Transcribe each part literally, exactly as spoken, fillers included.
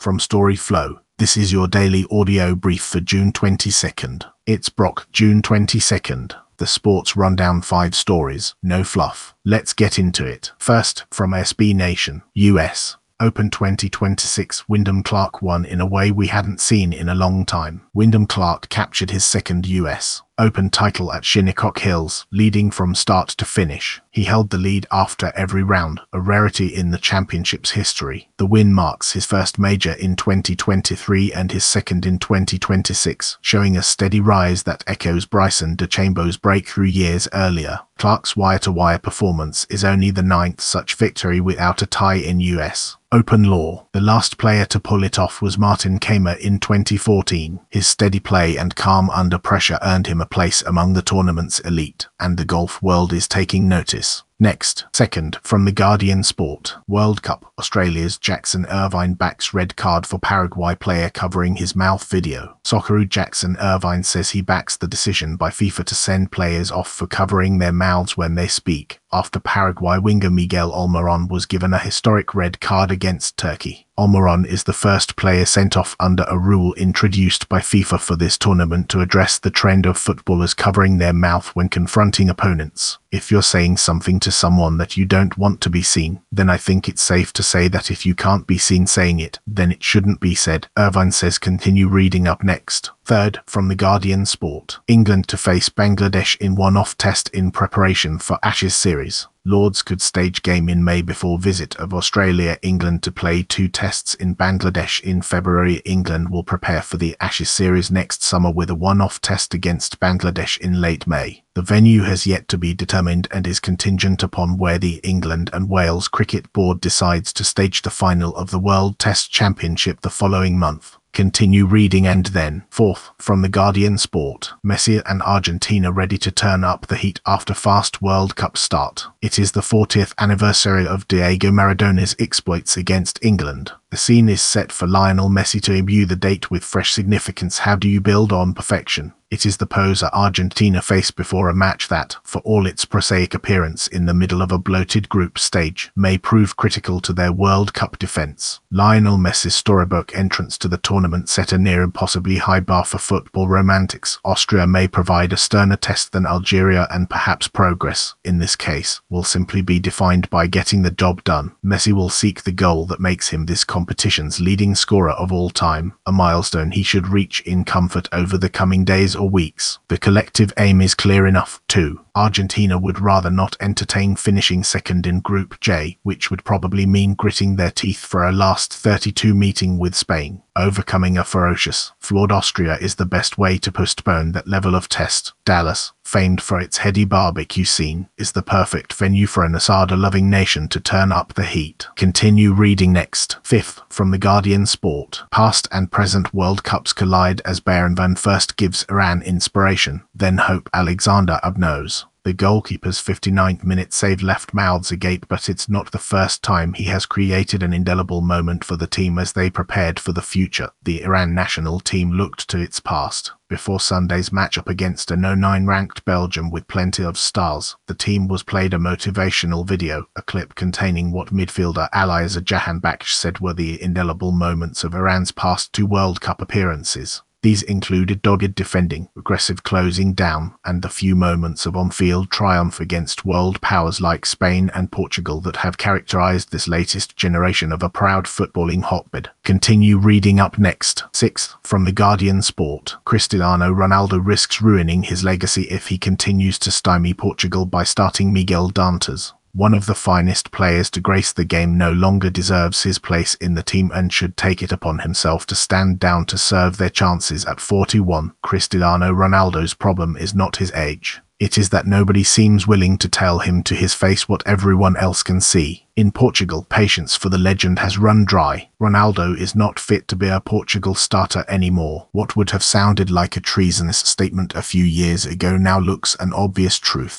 from Storyflow. This is your daily audio brief for June twenty-second. It's Brock, June twenty-second. The Sports Rundown five stories, no fluff. Let's get into it. First, from S B Nation, U S Open twenty twenty-six, Wyndham Clark won in a way we hadn't seen in a long time. Wyndham Clark captured his second U S Open title at Shinnecock Hills, leading from start to finish. He held the lead after every round, a rarity in the championship's history. The win marks his first major in twenty twenty-three and his second in twenty twenty-six, showing a steady rise that echoes Bryson DeChambeau's breakthrough years earlier. Clark's wire-to-wire performance is only the ninth such victory without a tie in U S Open law. The last player to pull it off was Martin Kaymer in twenty fourteen. His steady play and calm under pressure earned him a place among the tournament's elite, and the golf world is taking notice. Next, second, from The Guardian Sport. World Cup. Australia's Jackson Irvine backs red card for Paraguay player covering his mouth video. Socceroo Jackson Irvine says he backs the decision by FIFA to send players off for covering their mouths when they speak, after Paraguay winger Miguel Almiron was given a historic red card against Turkey. Almiron is the first player sent off under a rule introduced by FIFA for this tournament to address the trend of footballers covering their mouth when confronting opponents. If you're saying something to someone that you don't want to be seen, then I think it's safe to say that if you can't be seen saying it, then it shouldn't be said, Irvine says. Continue reading up next. Third, from The Guardian Sport. England to face Bangladesh in one-off test in preparation for Ashes series. Lords could stage game in May before visit of Australia. England to play two tests in Bangladesh in February. England will prepare for the Ashes series next summer with a one-off test against Bangladesh in late May. The venue has yet to be determined and is contingent upon where the England and Wales Cricket Board decides to stage the final of the World Test Championship the following month. Continue reading. And then, fourth, from The Guardian Sport. Messi and Argentina ready to turn up the heat after fast World Cup start. It is the fortieth anniversary of Diego Maradona's exploits against England. The scene is set for Lionel Messi to imbue the date with fresh significance. How do you build on perfection? It is the poser Argentina face before a match that, for all its prosaic appearance in the middle of a bloated group stage, may prove critical to their World Cup defense. Lionel Messi's storybook entrance to the tournament set a near impossibly high bar for football romantics. Austria may provide a sterner test than Algeria, and perhaps progress, in this case, will simply be defined by getting the job done. Messi will seek the goal that makes him this competition's leading scorer of all time, a milestone he should reach in comfort over the coming days or weeks. The collective aim is clear enough, too. Argentina would rather not entertain finishing second in Group J, which would probably mean gritting their teeth for a last thirty-two meeting with Spain. Overcoming a ferocious, flawed Austria is the best way to postpone that level of test. Dallas, famed for its heady barbecue scene, is the perfect venue for an Asada-loving nation to turn up the heat. Continue reading next. Fifth, from The Guardian Sport. Past and present World Cups collide as Bayern van first gives Iran inspiration, then hope. Alexander Abnows. The goalkeeper's fifty-ninth minute save left mouths agape, but it's not the first time he has created an indelible moment for the team as they prepared for the future. The Iran national team looked to its past. Before Sunday's matchup against an oh nine ranked Belgium with plenty of stars, the team was played a motivational video, a clip containing what midfielder Aliaza Jahanbakhsh said were the indelible moments of Iran's past two World Cup appearances. These included dogged defending, aggressive closing down, and the few moments of on-field triumph against world powers like Spain and Portugal that have characterized this latest generation of a proud footballing hotbed. Continue reading up next. Sixth, from The Guardian Sport. Cristiano Ronaldo risks ruining his legacy if he continues to stymie Portugal by starting Miguel Dantas. One of the finest players to grace the game no longer deserves his place in the team and should take it upon himself to stand down to serve their chances at forty-one. Cristiano Ronaldo's problem is not his age. It is that nobody seems willing to tell him to his face what everyone else can see. In Portugal, patience for the legend has run dry. Ronaldo is not fit to be a Portugal starter anymore. What would have sounded like a treasonous statement a few years ago now looks an obvious truth.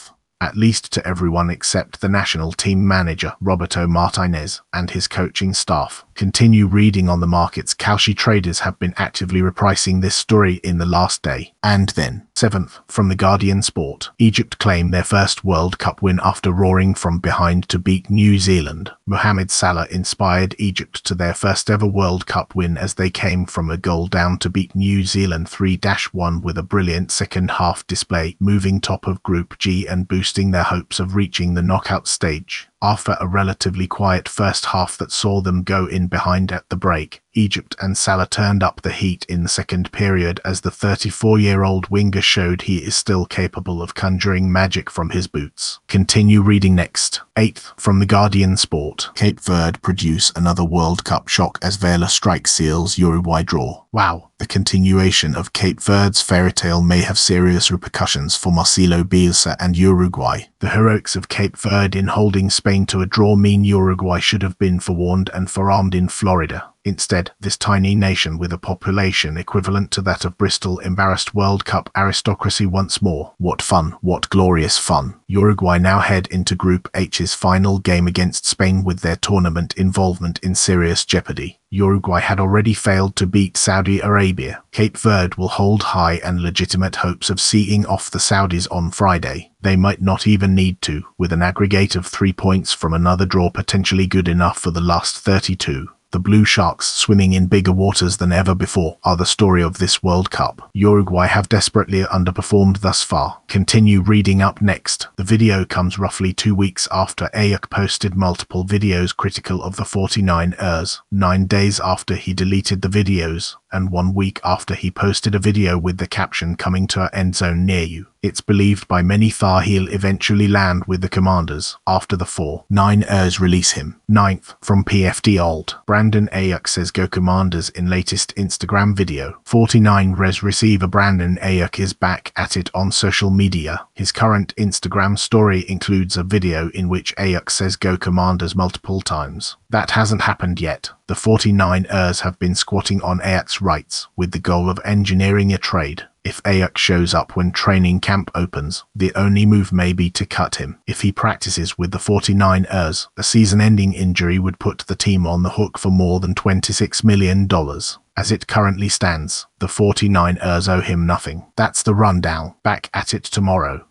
at least to everyone except the national team manager Roberto Martinez and his coaching staff. Continue reading on the markets. Kalshi traders have been actively repricing this story in the last day. And then, seventh, from the Guardian Sport, Egypt claim their first World Cup win after roaring from behind to beat New Zealand. Mohamed Salah inspired Egypt to their first ever World Cup win as they came from a goal down to beat New Zealand three one with a brilliant second half display, moving top of Group G and boosting their hopes of reaching the knockout stage. After a relatively quiet first half that saw them go in behind at the break, Egypt and Salah turned up the heat in the second period as the thirty-four-year-old winger showed he is still capable of conjuring magic from his boots. Continue reading next. eighth, from the Guardian Sport, Cape Verde produce another World Cup shock as Vela strike seals Uruguay draw. Wow. The continuation of Cape Verde's fairy tale may have serious repercussions for Marcelo Bielsa and Uruguay. The heroics of Cape Verde in holding Spain to a draw mean Uruguay should have been forewarned and forearmed in Florida. Instead, this tiny nation with a population equivalent to that of Bristol embarrassed World Cup aristocracy once more. What fun, what glorious fun. Uruguay now head into Group H's final game against Spain with their tournament involvement in serious jeopardy. Uruguay had already failed to beat Saudi Arabia. Cape Verde will hold high and legitimate hopes of seeing off the Saudis on Friday. They might not even need to, with an aggregate of three points from another draw potentially good enough for the last thirty-two. The Blue Sharks, swimming in bigger waters than ever before, are the story of this World Cup. Uruguay have desperately underperformed thus far. Continue reading up next. The video comes roughly two weeks after Ayak posted multiple videos critical of the forty-nine ers, nine days after he deleted the videos, and one week after he posted a video with the caption "coming to our end zone near you." It's believed by many Thar he'll eventually land with the Commanders after the four nine ers release him. ninth, from P F D Alt, Brandon Ayuk says go Commanders in latest Instagram video. forty-nine res receiver Brandon Ayuk is back at it on social media. His current Instagram story includes a video in which Ayuk says go Commanders multiple times. That hasn't happened yet. The forty-nine ers have been squatting on Ayuk's rights with the goal of engineering a trade. If Ayuk shows up when training camp opens, the only move may be to cut him. If he practices with the forty-nine ers, a season-ending injury would put the team on the hook for more than twenty-six million dollars. As it currently stands, the forty-nine ers owe him nothing. That's the rundown. Back at it tomorrow.